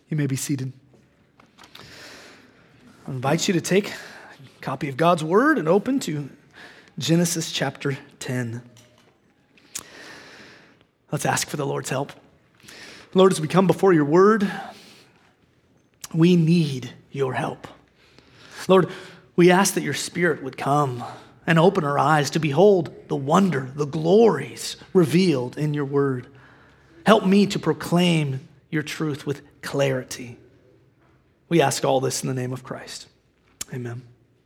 You may be seated. I invite you to take a copy of God's Word and open to Genesis chapter 10. Let's ask for the Lord's help. Lord, as we come before your Word, we need your help. Lord, we ask that your Spirit would come and open our eyes to behold the wonder, the glories revealed in your Word. Help me to proclaim your truth with clarity. We ask all this in the name of Christ. Amen.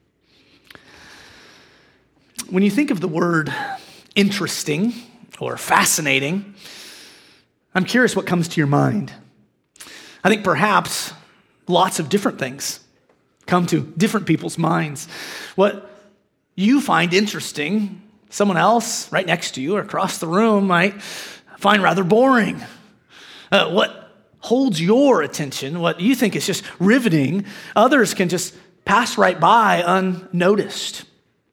When you think of the word interesting or fascinating, I'm curious what comes to your mind. I think perhaps lots of different things come to different people's minds. What you find interesting, someone else right next to you or across the room might find rather boring. What holds your attention, what you think is just riveting, others can just pass right by unnoticed.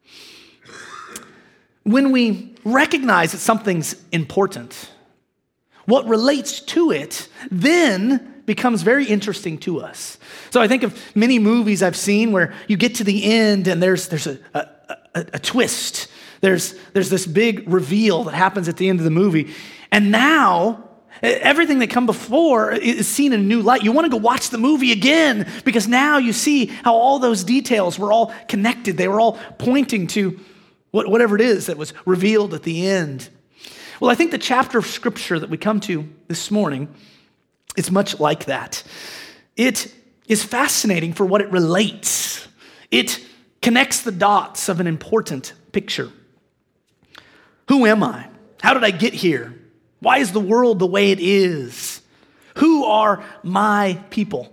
When we recognize that something's important, what relates to it then becomes very interesting to us. So I think of many movies I've seen where you get to the end and there's a twist. There's this big reveal that happens at the end of the movie. And now everything that come before is seen in a new light. You want to go watch the movie again because now you see how all those details were all connected. They were all pointing to whatever it is that was revealed at the end. Well, I think the chapter of Scripture that we come to this morning is much like that. It is fascinating for what it relates. It connects the dots of an important picture. Who am I? How did I get here? Why is the world the way it is? Who are my people?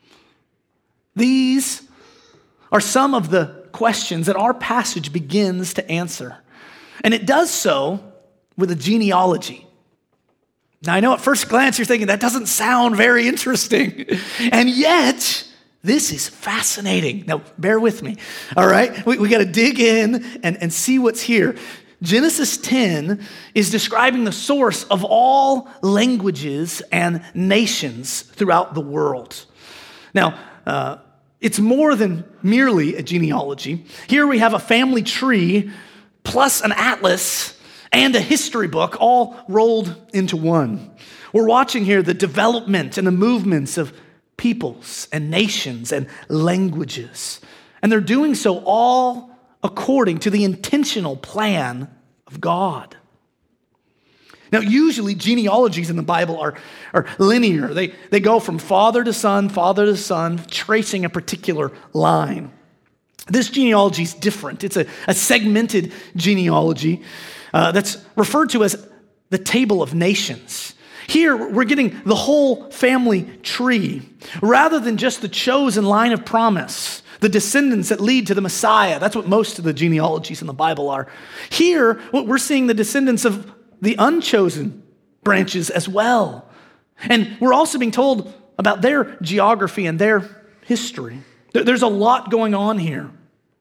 These are some of the questions that our passage begins to answer. And it does so with a genealogy. Now, I know at first glance you're thinking that doesn't sound very interesting. And yet, this is fascinating. Now, bear with me, all right? We got to dig in and see what's here. Genesis 10 is describing the source of all languages and nations throughout the world. Now, it's more than merely a genealogy. Here we have a family tree plus an atlas and a history book all rolled into one. We're watching here the development and the movements of peoples and nations and languages. And they're doing so all according to the intentional plan of God. Now, usually genealogies in the Bible are linear. They go from father to son, tracing a particular line. This genealogy is different. It's a segmented genealogy that's referred to as the table of nations. Here, we're getting the whole family tree, rather than just the chosen line of promise, the descendants that lead to the Messiah. That's what most of the genealogies in the Bible are. Here, we're seeing the descendants of the unchosen branches as well. And we're also being told about their geography and their history. There's a lot going on here.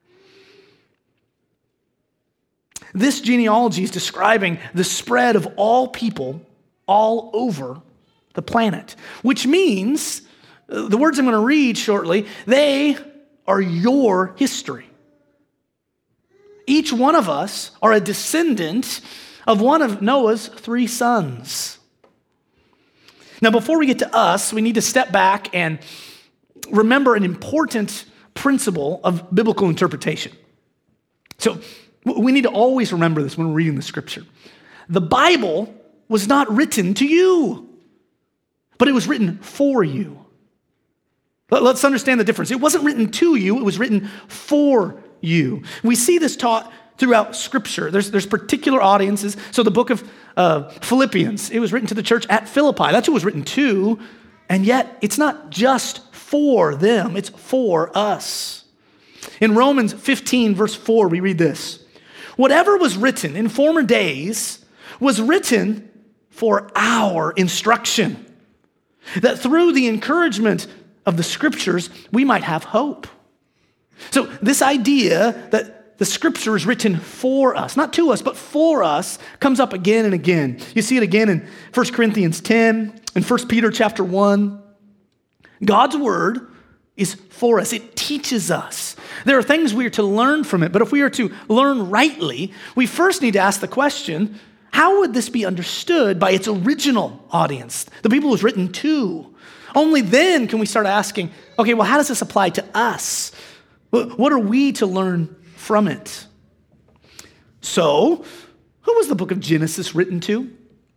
This genealogy is describing the spread of all people all over the planet, which means, the words I'm going to read shortly, they are your history. Each one of us are a descendant of one of Noah's 3 sons. Now, before we get to us, we need to step back and remember an important principle of biblical interpretation. So, we need to always remember this when we're reading the Scripture. The Bible was not written to you, but it was written for you. Let's understand the difference. It wasn't written to you, it was written for you. We see this taught throughout Scripture. There's particular audiences. So the book of Philippians, it was written to the church at Philippi. That's who it was written to, and yet it's not just for them, it's for us. In Romans 15, verse 4, we read this. Whatever was written in former days was written for our instruction, that through the encouragement of the Scriptures, we might have hope. So this idea that the Scripture is written for us, not to us, but for us, comes up again and again. You see it again in 1 Corinthians 10, in 1 Peter chapter 1. God's word is for us. It teaches us. There are things we are to learn from it, but if we are to learn rightly, we first need to ask the question, how would this be understood by its original audience, the people it was written to? Only then can we start asking, okay, well, how does this apply to us? What are we to learn from it? So, who was the book of Genesis written to?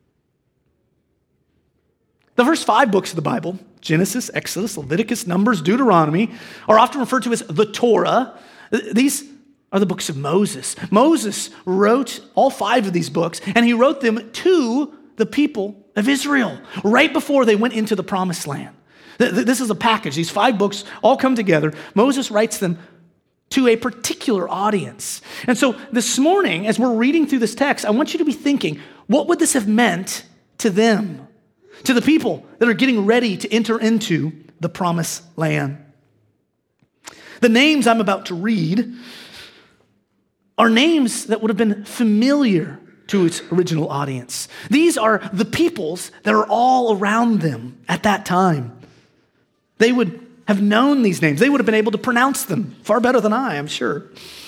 The first 5 books of the Bible, Genesis, Exodus, Leviticus, Numbers, Deuteronomy, are often referred to as the Torah. These are the books of Moses. Moses wrote all 5 of these books, and he wrote them to the people of Israel right before they went into the promised land. This is a package. These 5 books all come together. Moses writes them to a particular audience. And so this morning, as we're reading through this text, I want you to be thinking, what would this have meant to them, to the people that are getting ready to enter into the promised land? The names I'm about to read are names that would have been familiar to its original audience. These are the peoples that are all around them at that time. They would have known these names. They would have been able to pronounce them far better than I'm sure.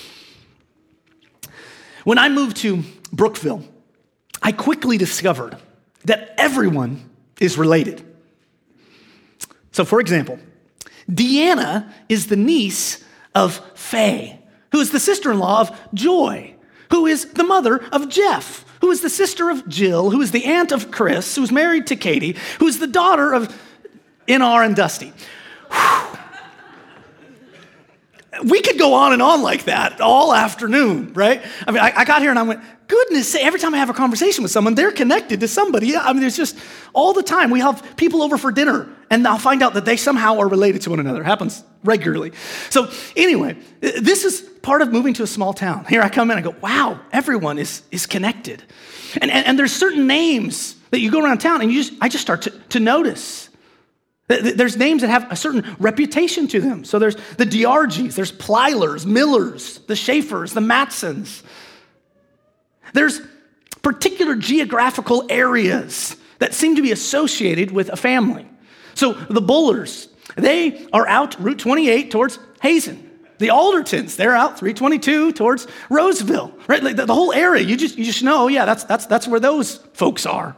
When I moved to Brookville, I quickly discovered that everyone is related. So for example, Deanna is the niece of Faye, who is the sister-in-law of Joy, who is the mother of Jeff, who is the sister of Jill, who is the aunt of Chris, who is married to Katie, who is the daughter of NR and Dusty. We could go on and on like that all afternoon, right? I mean, I got here and I went, goodness sake, every time I have a conversation with someone, they're connected to somebody. Yeah, I mean, there's just all the time. We have people over for dinner and I'll find out that they somehow are related to one another. It happens regularly. So anyway, this is part of moving to a small town. Here I come in and I go, wow, everyone is connected. And there's certain names that you go around town and I just start to notice. There's names that have a certain reputation to them. So there's the Diargis, there's Plylers, Millers, the Schaefers, the Matsons. There's particular geographical areas that seem to be associated with a family. So the Bullers, they are out Route 28 towards Hazen. The Aldertons, they're out 322 towards Roseville. Right? Like the whole area, you just know, yeah, that's where those folks are.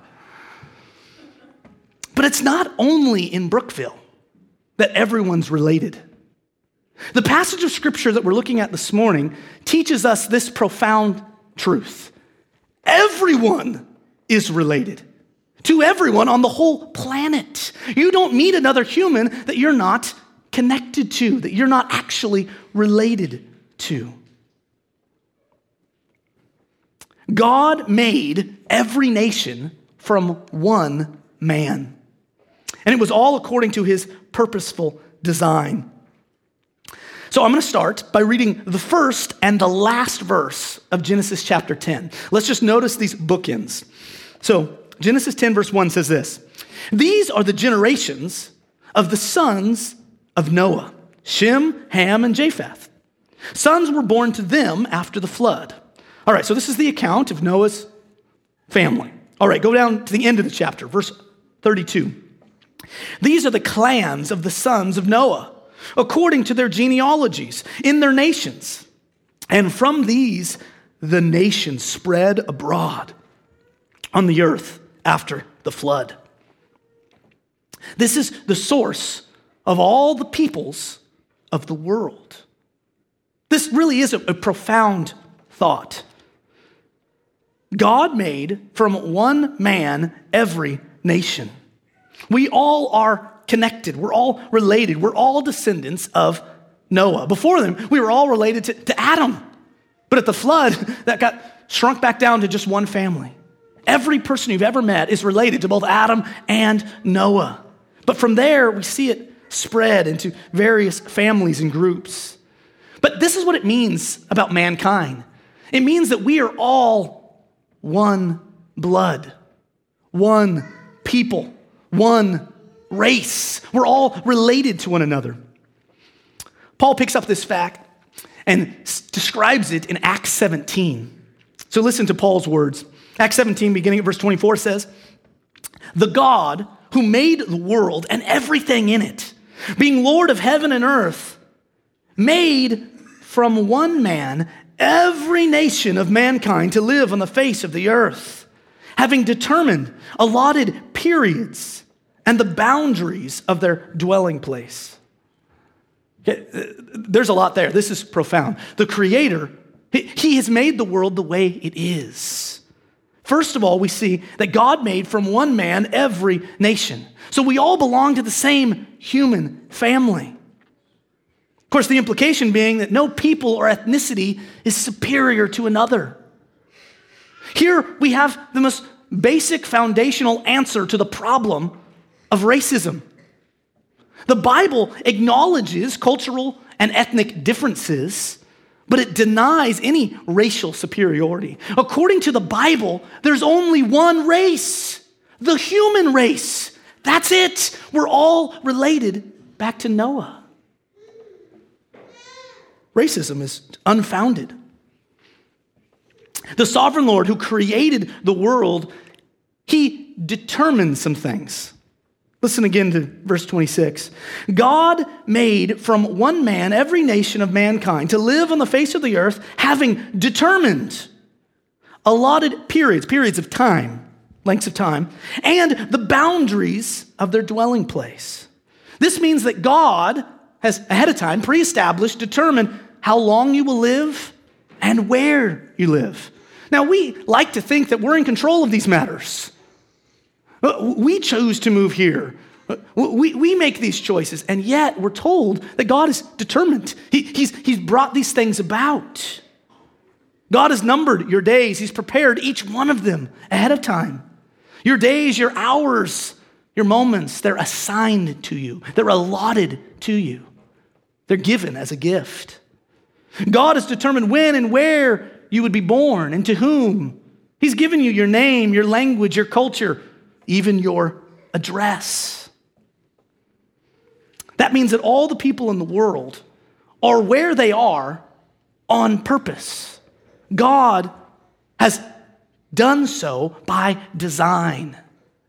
But it's not only in Brookville that everyone's related. The passage of scripture that we're looking at this morning teaches us this profound truth. Everyone is related to everyone on the whole planet. You don't meet another human that you're not connected to, that you're not actually related to. God made every nation from one man. And it was all according to his purposeful design. So I'm going to start by reading the first and the last verse of Genesis chapter 10. Let's just notice these bookends. So Genesis 10 verse 1 says this: "These are the generations of the sons of Noah, Shem, Ham, and Japheth. Sons were born to them after the flood." All right, so this is the account of Noah's family. All right, go down to the end of the chapter, verse 32. "These are the clans of the sons of Noah, according to their genealogies, in their nations. And from these, the nations spread abroad on the earth after the flood." This is the source of all the peoples of the world. This really is a profound thought. God made from one man every nation. We all are connected. We're all related. We're all descendants of Noah. Before them, we were all related to Adam. But at the flood, that got shrunk back down to just one family. Every person you've ever met is related to both Adam and Noah. But from there, we see it spread into various families and groups. But this is what it means about mankind. It means that we are all one blood, one people, one race. We're all related to one another. Paul picks up this fact and describes it in Acts 17. So listen to Paul's words. Acts 17, beginning at verse 24 says, "The God who made the world and everything in it, being Lord of heaven and earth, made from one man every nation of mankind to live on the face of the earth, having determined allotted periods and the boundaries of their dwelling place. Okay, there's a lot there. This is profound. The Creator, He has made the world the way it is. First of all, we see that God made from one man every nation. So we all belong to the same human family. Of course, the implication being that no people or ethnicity is superior to another. Here we have the most basic foundational answer to the problem of racism. The Bible acknowledges cultural and ethnic differences, but it denies any racial superiority. According to the Bible, there's only one race, the human race. That's it. We're all related back to Noah. Racism is unfounded. The sovereign Lord who created the world, He determined some things. Listen again to verse 26. God made from one man every nation of mankind to live on the face of the earth, having determined allotted periods of time, lengths of time, and the boundaries of their dwelling place. This means that God has ahead of time pre-established, determined how long you will live and where you live. Now, we like to think that we're in control of these matters. We choose to move here. We make these choices, and yet we're told that God is determined. He's brought these things about. God has numbered your days. He's prepared each one of them ahead of time. Your days, your hours, your moments, they're assigned to you. They're allotted to you. They're given as a gift. God has determined when and where you would be born and to whom. He's given you your name, your language, your culture, even your address. That means that all the people in the world are where they are on purpose. God has done so by design.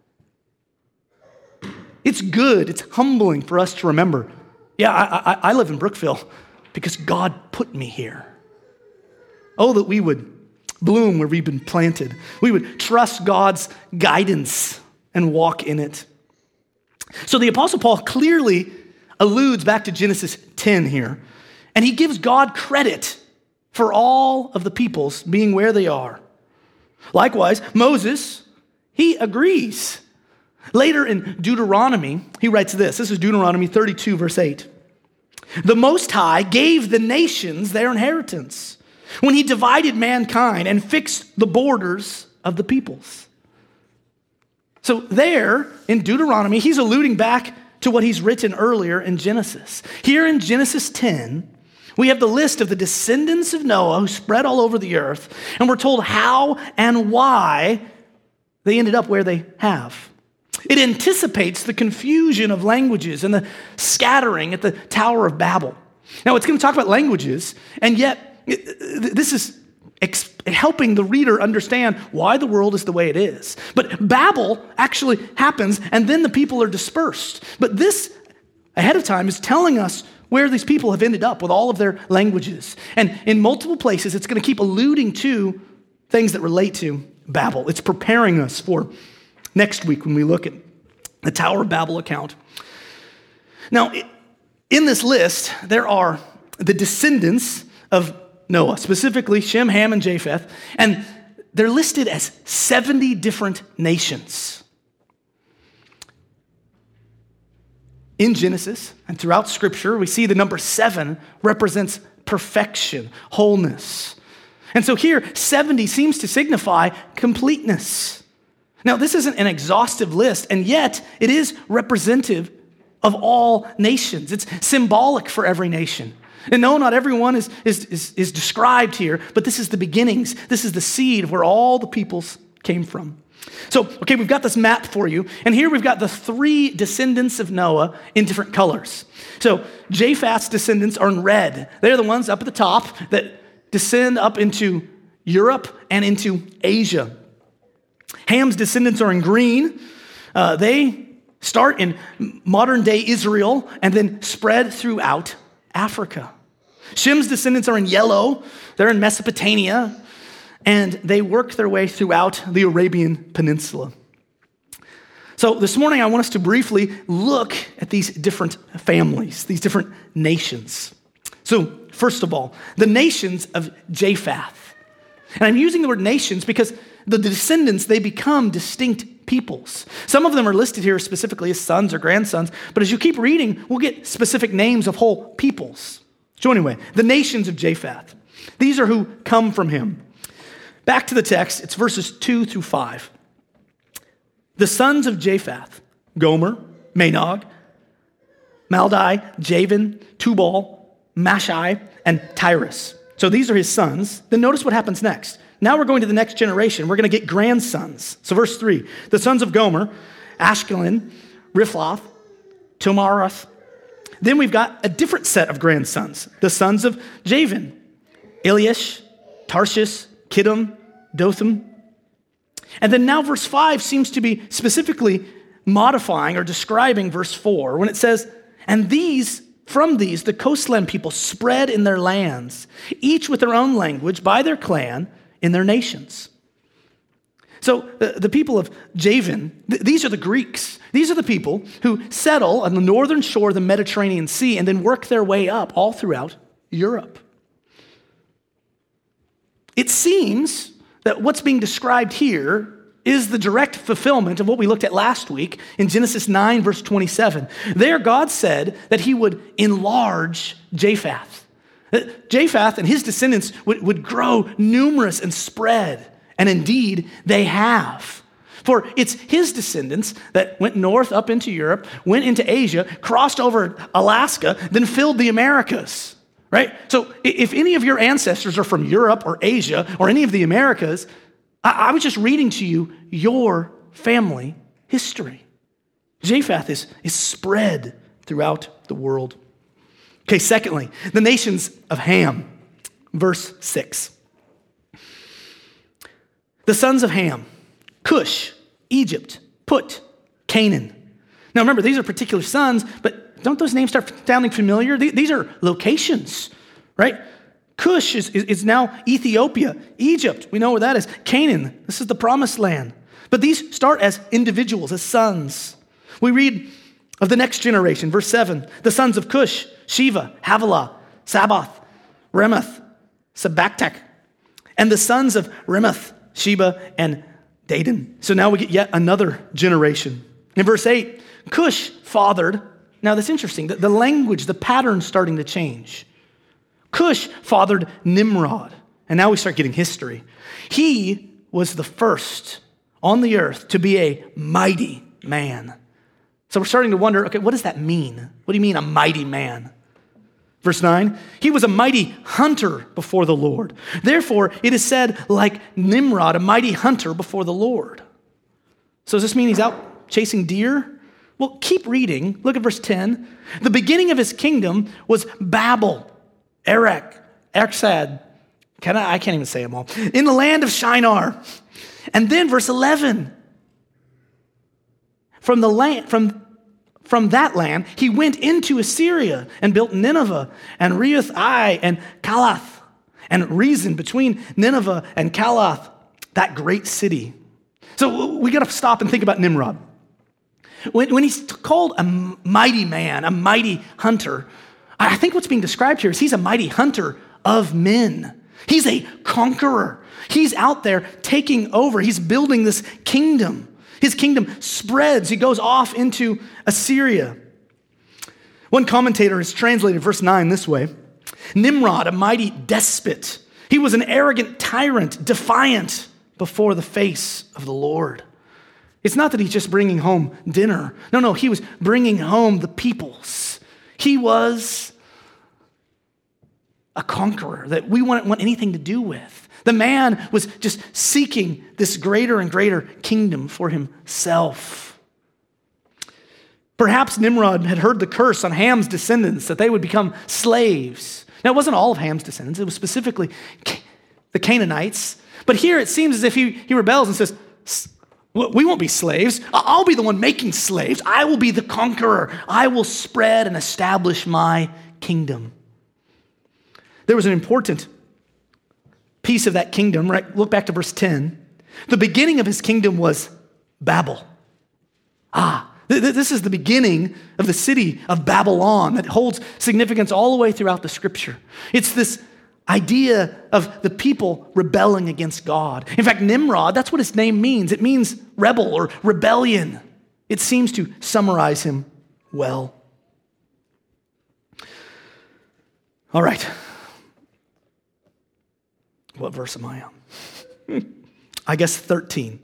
It's good, it's humbling for us to remember, I live in Brookville because God put me here. Oh, that we would bloom where we've been planted. We would trust God's guidance and walk in it. So the Apostle Paul clearly alludes back to Genesis 10 here, and he gives God credit for all of the peoples being where they are. Likewise, Moses, he agrees. Later in Deuteronomy, he writes this. This is Deuteronomy 32, verse 8. The Most High gave the nations their inheritance when he divided mankind and fixed the borders of the peoples. So there in Deuteronomy, he's alluding back to what he's written earlier in Genesis. Here in Genesis 10, we have the list of the descendants of Noah who spread all over the earth, and we're told how and why they ended up where they have. It anticipates the confusion of languages and the scattering at the Tower of Babel. Now, it's going to talk about languages, and yet this is helping the reader understand why the world is the way it is. But Babel actually happens, and then the people are dispersed. But this, ahead of time, is telling us where these people have ended up with all of their languages. And in multiple places, it's going to keep alluding to things that relate to Babel. It's preparing us for next week when we look at the Tower of Babel account. Now, in this list, there are the descendants of Noah, specifically Shem, Ham, and Japheth, and they're listed as 70 different nations. In Genesis and throughout Scripture, we see the number 7 represents perfection, wholeness. And so here, 70 seems to signify completeness. Now, this isn't an exhaustive list, and yet it is representative of all nations. It's symbolic for every nation. And no, not everyone is described here, but this is the beginnings. This is the seed where all the peoples came from. So, okay, we've got this map for you, and here we've got the 3 descendants of Noah in different colors. So, Japheth's descendants are in red. They're the ones up at the top that descend up into Europe and into Asia. Ham's descendants are in green. They start in modern-day Israel and then spread throughout Africa. Shem's descendants are in yellow. They're in Mesopotamia, and they work their way throughout the Arabian Peninsula. So this morning, I want us to briefly look at these different families, these different nations. So first of all, the nations of Japheth. And I'm using the word nations because the descendants, they become distinct peoples. Some of them are listed here specifically as sons or grandsons, but as you keep reading, we'll get specific names of whole peoples. So anyway, the nations of Japheth. These are who come from him. Back to the text, it's verses 2 through 5. The sons of Japheth, Gomer, Magog, Madai, Javan, Tubal, Mashai, and Tyrus. So these are his sons. Then notice what happens next. Now we're going to the next generation. We're going to get grandsons. So verse 3, the sons of Gomer, Ashkelon, Riphath, Tomarath. Then we've got a different set of grandsons. The sons of Javan, Eliash, Tarshish, Kittim, Dotham. And then now verse 5 seems to be specifically modifying or describing verse 4 when it says, and from these, the coastland people spread in their lands, each with their own language, by their clan, in their nations. So the people of Javan, these are the Greeks. These are the people who settle on the northern shore of the Mediterranean Sea and then work their way up all throughout Europe. It seems that what's being described here is the direct fulfillment of what we looked at last week in Genesis 9, verse 27. There, God said that he would enlarge Japheth. Japheth and his descendants would grow numerous and spread, and indeed they have. For it's his descendants that went north up into Europe, went into Asia, crossed over Alaska, then filled the Americas. Right? So if any of your ancestors are from Europe or Asia or any of the Americas, I was just reading to you your family history. Japheth is spread throughout the world. Okay, secondly, the nations of Ham, verse 6. The sons of Ham, Cush, Egypt, Put, Canaan. Now remember, these are particular sons, but don't those names start sounding familiar? These are locations, right? Cush is now Ethiopia. Egypt, we know where that is. Canaan, this is the promised land. But these start as individuals, as sons. We read of the next generation, verse 7. The sons of Cush, Sheva, Havilah, Sabath, Remoth, Sabaktak. And the sons of Remoth, Sheba, and Dedan. So now we get yet another generation. In verse 8, Cush fathered. Now that's interesting. The language, the pattern's starting to change. Cush fathered Nimrod. And now we start getting history. He was the first on the earth to be a mighty man. So we're starting to wonder, okay, what does that mean? What do you mean a mighty man? Verse 9, he was a mighty hunter before the Lord. Therefore, it is said, like Nimrod, a mighty hunter before the Lord. So does this mean he's out chasing deer? Well, keep reading. Look at verse 10. The beginning of his kingdom was Babel, Erech, Erxad. I can't even say them all. In the land of Shinar. And then verse 11. From that land, he went into Assyria and built Nineveh and Reuth-ai and Calath and Rezin between Nineveh and Calath, that great city. So we got to stop and think about Nimrod. When he's called a mighty man, a mighty hunter, I think what's being described here is he's a mighty hunter of men. He's a conqueror. He's out there taking over. He's building this kingdom. His kingdom spreads. He goes off into Assyria. One commentator has translated verse 9 this way. Nimrod, a mighty despot. He was an arrogant tyrant, defiant before the face of the Lord. It's not that he's just bringing home dinner. No, he was bringing home the peoples. He was a conqueror that we wouldn't want anything to do with. The man was just seeking this greater and greater kingdom for himself. Perhaps Nimrod had heard the curse on Ham's descendants that they would become slaves. Now, it wasn't all of Ham's descendants. It was specifically the Canaanites. But here it seems as if he rebels and says, We won't be slaves. I'll be the one making slaves. I will be the conqueror. I will spread and establish my kingdom. There was an important piece of that kingdom, right? Look back to verse 10. The beginning of his kingdom was Babel. This is the beginning of the city of Babylon that holds significance all the way throughout the scripture. It's this idea of the people rebelling against God. In fact, Nimrod, that's what his name means. It means rebel or rebellion. It seems to summarize him well. All right. What verse am I on? I guess 13.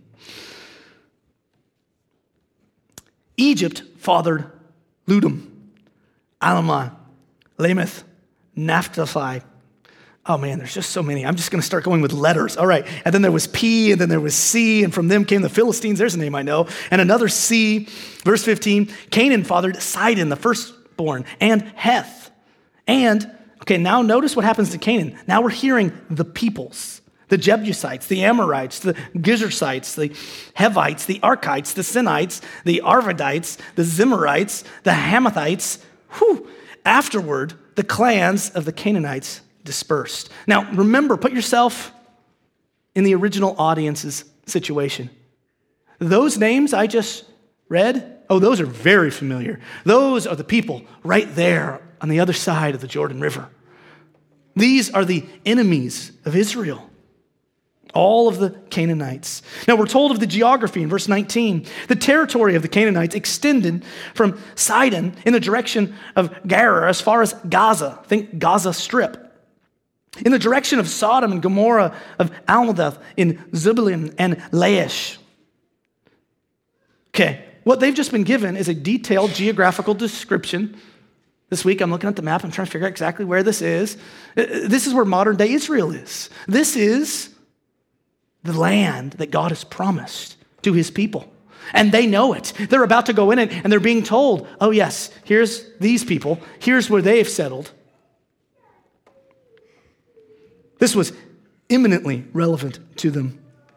Egypt fathered Ludum, Alamah, Lameth, Naphtali. Oh man, there's just so many. I'm just going to start going with letters. All right. And then there was P, and then there was C, and from them came the Philistines. There's a name I know. And another C. Verse 15, Canaan fathered Sidon, the firstborn, and Heth. And, okay, now notice what happens to Canaan. Now we're hearing the peoples, the Jebusites, the Amorites, the Girgashites, the Hivites, the Arkites, the Sinites, the Arvadites, the Zimrites, the Hamathites. Afterward, the clans of the Canaanites dispersed. Now, remember, put yourself in the original audience's situation. Those names I just read, those are very familiar. Those are the people right there on the other side of the Jordan River. These are the enemies of Israel, all of the Canaanites. Now, we're told of the geography in verse 19. The territory of the Canaanites extended from Sidon in the direction of Gerar as far as Gaza. Think Gaza Strip. In the direction of Sodom and Gomorrah, of Almadath in Zebulun and Laish. Okay, what they've just been given is a detailed geographical description. This week I'm looking at the map, I'm trying to figure out exactly where this is. This is where modern day Israel is. This is the land that God has promised to his people. And they know it. They're about to go in it, and they're being told, oh yes, here's these people. Here's where they've settled. This was eminently relevant to them.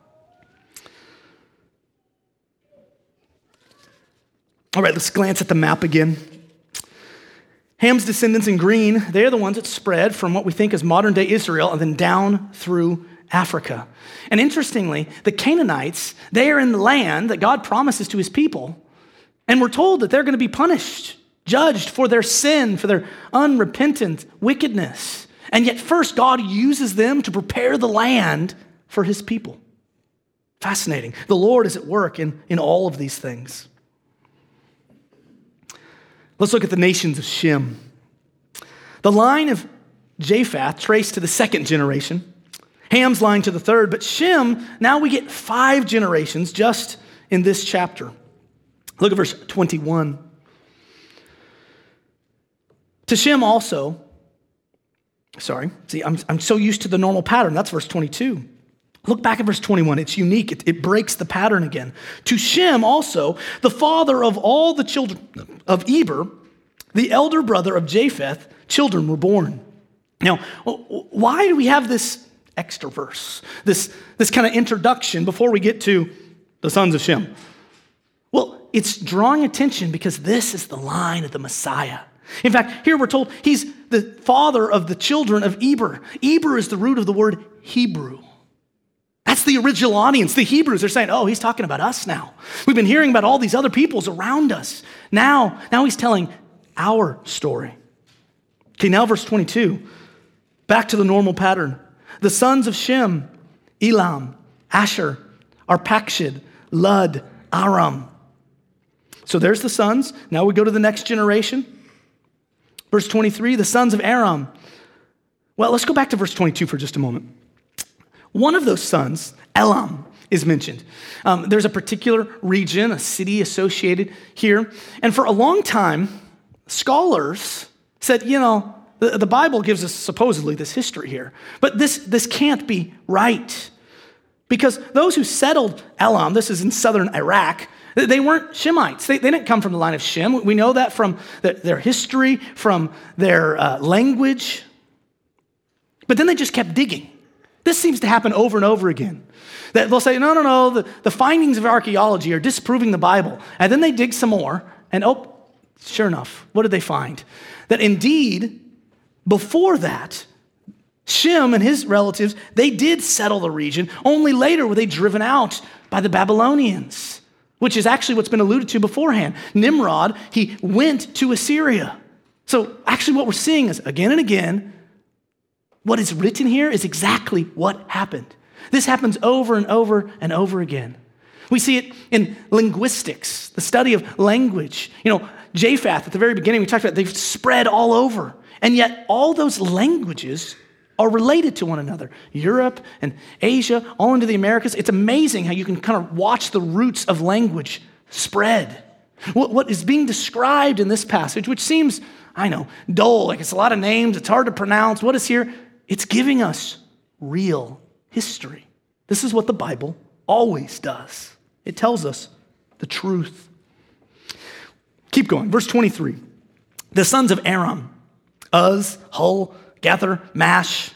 All right, let's glance at the map again. Ham's descendants in green, they're the ones that spread from what we think is modern day Israel and then down through Africa. And interestingly, the Canaanites, they are in the land that God promises to his people. And we're told that they're going to be punished, judged for their sin, for their unrepentant wickedness. And yet first, God uses them to prepare the land for his people. Fascinating. The Lord is at work in all of these things. Let's look at the nations of Shem. The line of Japheth traced to the second generation. Ham's line to the third. But Shem, now we get 5 generations just in this chapter. Look at verse 21. To Shem also, I'm so used to the normal pattern. That's verse 22. Look back at verse 21. It's unique. It breaks the pattern again. To Shem also, the father of all the children of Eber, the elder brother of Japheth, children were born. Now, why do we have this extra verse, this kind of introduction before we get to the sons of Shem? Well, it's drawing attention because this is the line of the Messiah. In fact, here we're told he's the father of the children of Eber. Eber is the root of the word Hebrew. That's the original audience. The Hebrews are saying, he's talking about us now. We've been hearing about all these other peoples around us. Now he's telling our story. Okay, now verse 22. Back to the normal pattern. The sons of Shem, Elam, Asher, Arpachshad, Lud, Aram. So there's the sons. Now we go to the next generation. Verse 23, the sons of Aram. Well, let's go back to verse 22 for just a moment. One of those sons, Elam, is mentioned. There's a particular region, a city associated here. And for a long time, scholars said, the Bible gives us supposedly this history here. But this can't be right. Because those who settled Elam, this is in southern Iraq, they weren't Shemites. They didn't come from the line of Shem. We know that from their history, from their language. But then they just kept digging This seems to happen over and over again. That they'll say, no, the findings of archaeology are disproving the Bible. And then they dig some more, and sure enough, what did they find? That indeed, before that, Shem and his relatives, they did settle the region. Only later were they driven out by the Babylonians, which is actually what's been alluded to beforehand. Nimrod, he went to Assyria. So actually what we're seeing is again and again, what is written here is exactly what happened. This happens over and over and over again. We see it in linguistics, the study of language. Japheth, at the very beginning, we talked about they've spread all over. And yet all those languages are related to one another. Europe and Asia, all into the Americas. It's amazing how you can kind of watch the roots of language spread. What is being described in this passage, which seems, dull, like it's a lot of names, it's hard to pronounce. What is here? It's giving us real history. This is what the Bible always does. It tells us the truth. Keep going. Verse 23. The sons of Aram, Uz, Hul, Gether, Mash.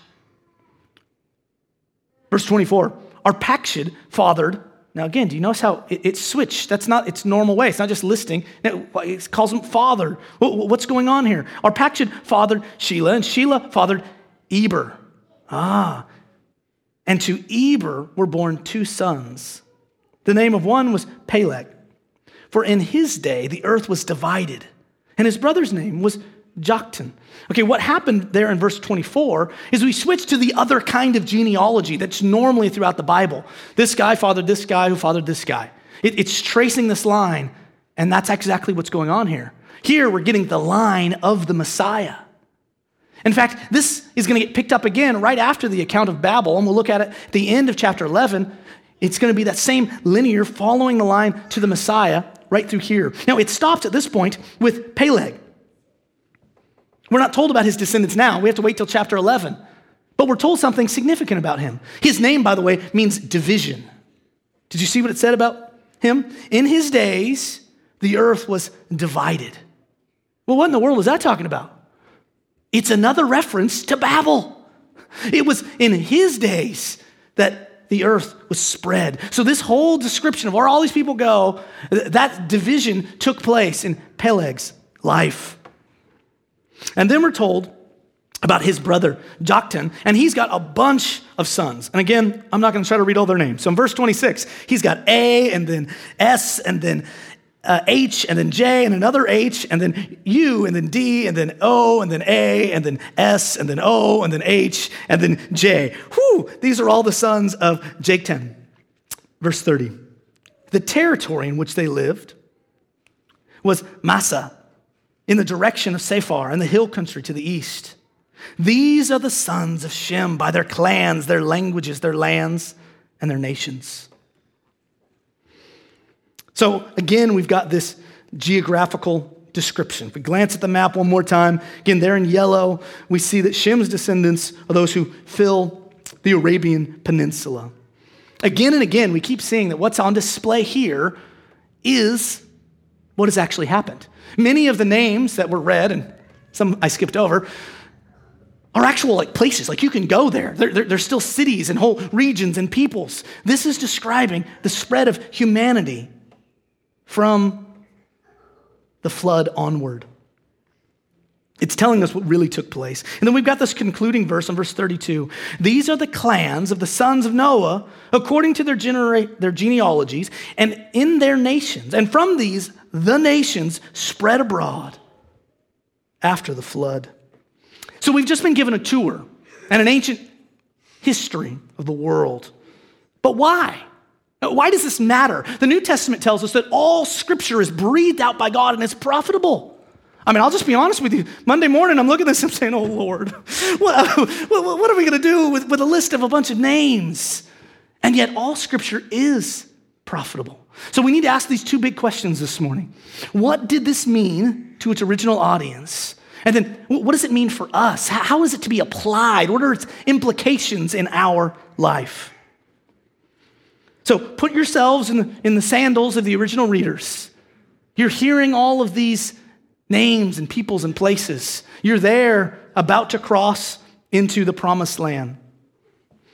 Verse 24. Arpachshad fathered. Now again, do you notice how it switched? That's not its normal way. It's not just listing. It calls him father. What's going on here? Arpachshad fathered Shelah, and Shelah fathered Eber. And to Eber were born two sons. The name of one was Peleg, for in his day the earth was divided, and his brother's name was Joktan. Okay, what happened there in verse 24 is we switched to the other kind of genealogy that's normally throughout the Bible. This guy fathered this guy who fathered this guy. It's tracing this line, and that's exactly what's going on here. Here we're getting the line of the Messiah. In fact, this is going to get picked up again right after the account of Babel, and we'll look at it at the end of chapter 11. It's going to be that same linear following the line to the Messiah right through here. Now, it stops at this point with Peleg. We're not told about his descendants now. We have to wait till chapter 11. But we're told something significant about him. His name, by the way, means division. Did you see what it said about him? In his days, the earth was divided. Well, what in the world is that talking about? It's another reference to Babel. It was in his days that the earth was spread. So this whole description of where all these people go, that division took place in Peleg's life. And then we're told about his brother Joktan, and he's got a bunch of sons. And again, I'm not going to try to read all their names. So in verse 26, he's got A, and then S, and then H, and then J, and another H, and then U, and then D, and then O, and then A, and then S, and then O, and then H, and then J. These are all the sons of Joktan. Verse 30. The territory in which they lived was Massa, in the direction of Sephar and the hill country to the east. These are the sons of Shem by their clans, their languages, their lands, and their nations. So again, we've got this geographical description. If we glance at the map one more time, again, there in yellow, we see that Shem's descendants are those who fill the Arabian Peninsula. Again and again, we keep seeing that what's on display here is what has actually happened. Many of the names that were read, and some I skipped over, are actual places. You can go there. There's still cities and whole regions and peoples. This is describing the spread of humanity from the flood onward. It's telling us what really took place. And then we've got this concluding verse in verse 32. These are the clans of the sons of Noah according to their genealogies and in their nations. And from these, the nations spread abroad after the flood. So we've just been given a tour and an ancient history of the world. But why? Why does this matter? The New Testament tells us that all Scripture is breathed out by God and it's profitable. I'll just be honest with you. Monday morning, I'm looking at this and I'm saying, oh, Lord, what are we going to do with a list of a bunch of names? And yet all Scripture is profitable. So we need to ask these two big questions this morning. What did this mean to its original audience? And then what does it mean for us? How is it to be applied? What are its implications in our life? So put yourselves in the sandals of the original readers. You're hearing all of these names and peoples and places. You're there about to cross into the promised land.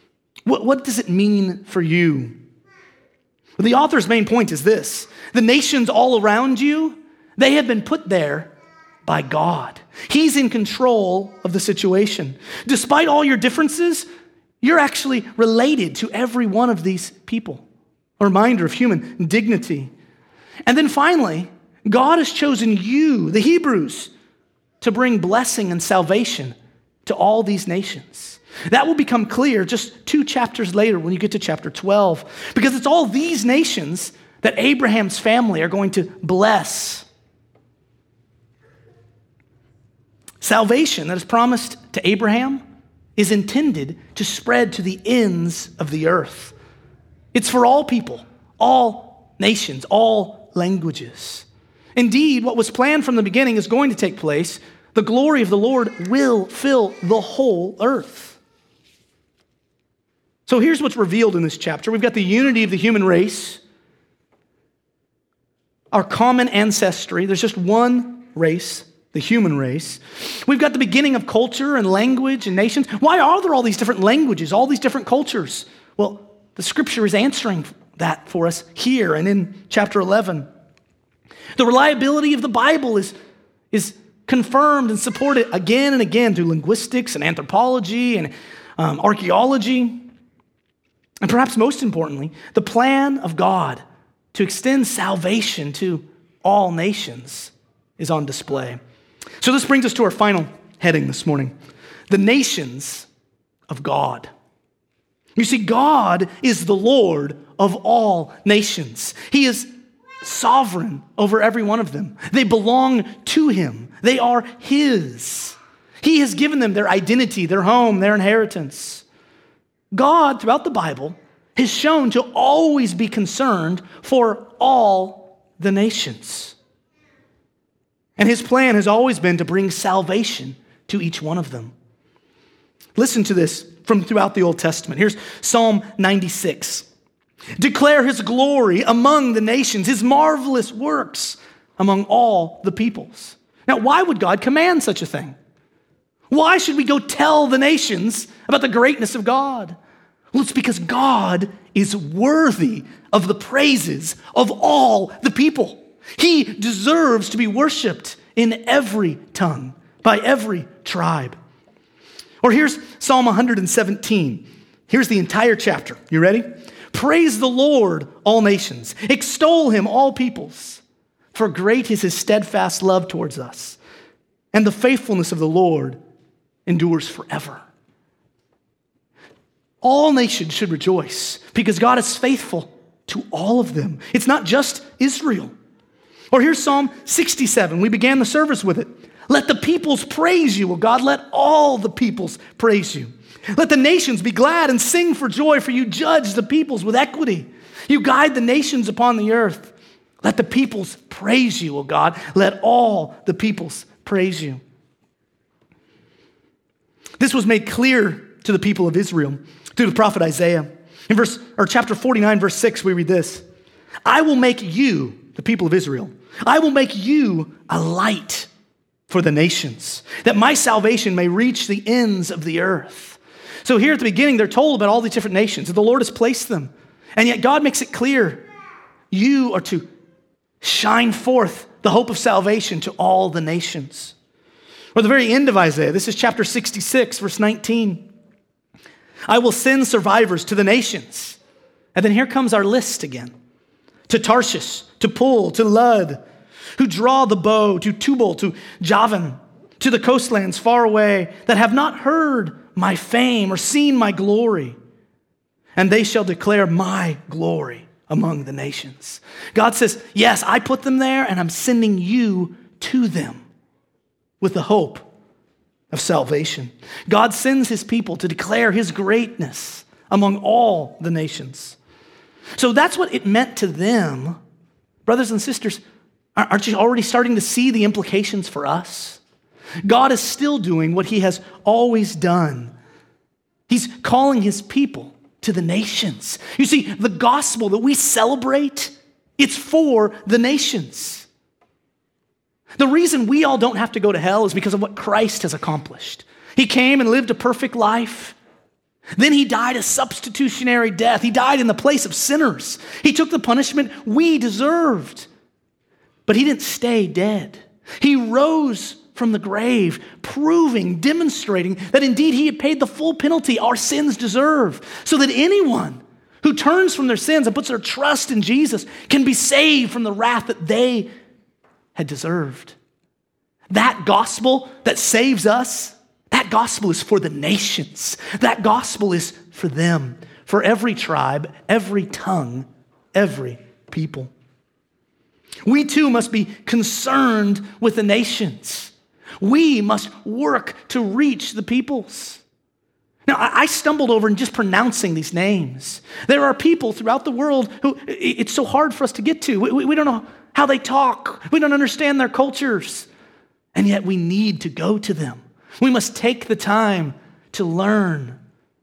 What does it mean for you? Well, the author's main point is this: the nations all around you, they have been put there by God. He's in control of the situation. Despite all your differences, you're actually related to every one of these people. A reminder of human dignity. And then finally, God has chosen you, the Hebrews, to bring blessing and salvation to all these nations. That will become clear just 2 chapters later when you get to chapter 12, because it's all these nations that Abraham's family are going to bless. Salvation that is promised to Abraham is intended to spread to the ends of the earth. It's for all people, all nations, all languages. Indeed, what was planned from the beginning is going to take place. The glory of the Lord will fill the whole earth. So here's what's revealed in this chapter. We've got the unity of the human race, our common ancestry. There's just one race, the human race. We've got the beginning of culture and language and nations. Why are there all these different languages, all these different cultures? Well, the scripture is answering that for us here and in chapter 11. The reliability of the Bible is confirmed and supported again and again through linguistics and anthropology and archaeology. And perhaps most importantly, the plan of God to extend salvation to all nations is on display. So this brings us to our final heading this morning: the nations of God. You see, God is the Lord of all nations. He is sovereign over every one of them. They belong to him. They are his. He has given them their identity, their home, their inheritance. God, throughout the Bible, has shown to always be concerned for all the nations. And his plan has always been to bring salvation to each one of them. Listen to this from throughout the Old Testament. Here's Psalm 96. Declare his glory among the nations, his marvelous works among all the peoples. Now, why would God command such a thing? Why should we go tell the nations about the greatness of God? Well, it's because God is worthy of the praises of all the people. He deserves to be worshiped in every tongue, by every tribe. Or here's Psalm 117. Here's the entire chapter. You ready? Praise the Lord, all nations. Extol him, all peoples. For great is his steadfast love towards us, and the faithfulness of the Lord endures forever. All nations should rejoice because God is faithful to all of them. It's not just Israel. Or here's Psalm 67. We began the service with it. Let the peoples praise you, O God. Let all the peoples praise you. Let the nations be glad and sing for joy, for you judge the peoples with equity. You guide the nations upon the earth. Let the peoples praise you, O God. Let all the peoples praise you. This was made clear to the people of Israel through the prophet Isaiah. In chapter 49, verse 6, we read this: I will make you, the people of Israel, I will make you a light for the nations, that my salvation may reach the ends of the earth. So here at the beginning, they're told about all these different nations, that the Lord has placed them. And yet God makes it clear, you are to shine forth the hope of salvation to all the nations. Or the very end of Isaiah, this is chapter 66, verse 19. I will send survivors to the nations. And then here comes our list again. To Tarshish, to Pul, to Lud, who draw the bow, to Tubal, to Javan, to the coastlands far away, that have not heard my fame or seen my glory. And they shall declare my glory among the nations. God says, yes, I put them there, and I'm sending you to them with the hope of salvation. God sends his people to declare his greatness among all the nations. So that's what it meant to them. Brothers and sisters, aren't you already starting to see the implications for us? God is still doing what he has always done. He's calling his people to the nations. You see, the gospel that we celebrate, it's for the nations. The reason we all don't have to go to hell is because of what Christ has accomplished. He came and lived a perfect life. Then he died a substitutionary death. He died in the place of sinners. He took the punishment we deserved. But he didn't stay dead. He rose from the grave, proving, demonstrating that indeed he had paid the full penalty our sins deserve, so that anyone who turns from their sins and puts their trust in Jesus can be saved from the wrath that they had deserved. That gospel that saves us, that gospel is for the nations. That gospel is for them, for every tribe, every tongue, every people. We too must be concerned with the nations. We must work to reach the peoples. Now, I stumbled over in just pronouncing these names. There are people throughout the world who it's so hard for us to get to. We don't know how they talk. We don't understand their cultures. And yet we need to go to them. We must take the time to learn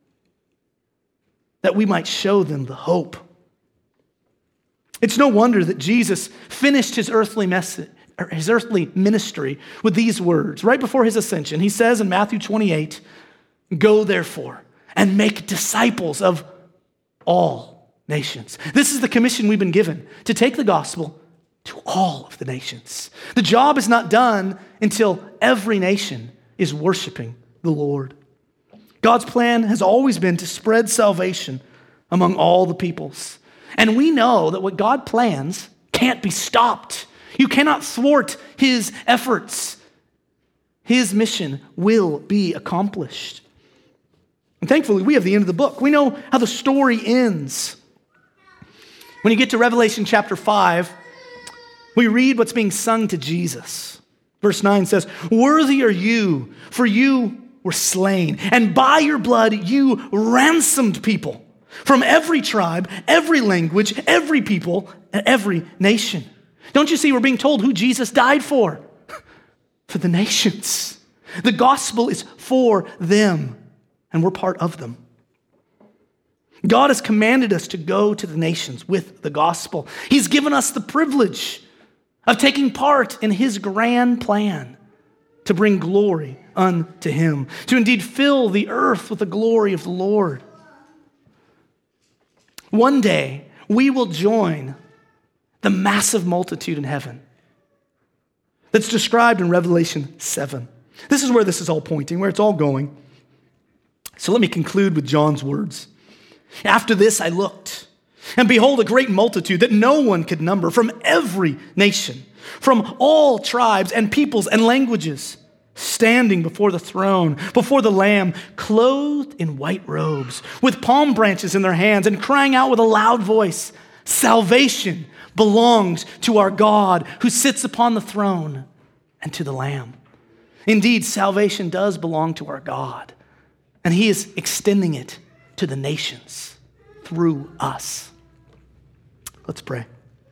that we might show them the hope. It's no wonder that Jesus finished his earthly ministry with these words. Right before his ascension, he says in Matthew 28, "Go therefore and make disciples of all nations." This is the commission we've been given, to take the gospel to all of the nations. The job is not done until every nation is worshiping the Lord. God's plan has always been to spread salvation among all the peoples. And we know that what God plans can't be stopped. You cannot thwart his efforts. His mission will be accomplished. And thankfully, we have the end of the book. We know how the story ends. When you get to Revelation chapter 5, we read what's being sung to Jesus. Verse 9 says, "Worthy are you, for you were slain, and by your blood you ransomed people from every tribe, every language, every people, and every nation." Don't you see we're being told who Jesus died for? For the nations. The gospel is for them, and we're part of them. God has commanded us to go to the nations with the gospel. He's given us the privilege of taking part in his grand plan to bring glory unto him, to indeed fill the earth with the glory of the Lord. One day, we will join the massive multitude in heaven that's described in Revelation 7. This is where this is all pointing, where it's all going. So let me conclude with John's words. "After this I looked, and behold, a great multitude that no one could number, from every nation, from all tribes and peoples and languages, standing before the throne, before the Lamb, clothed in white robes, with palm branches in their hands, and crying out with a loud voice, 'Salvation belongs to our God who sits upon the throne and to the Lamb.'" Indeed, salvation does belong to our God, and he is extending it to the nations through us. Let's pray.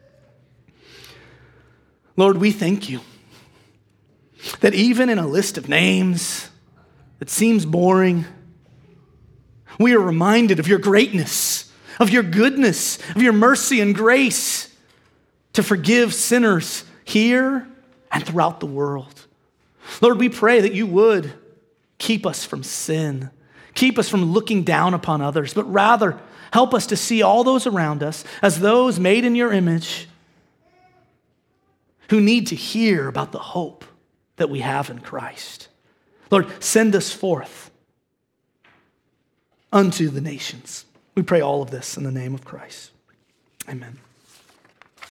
Lord, we thank you that even in a list of names that seems boring, we are reminded of your greatness, of your goodness, of your mercy and grace to forgive sinners here and throughout the world. Lord, we pray that you would keep us from sin, keep us from looking down upon others, but rather help us to see all those around us as those made in your image who need to hear about the hope that we have in Christ. Lord, send us forth unto the nations. We pray all of this in the name of Christ. Amen.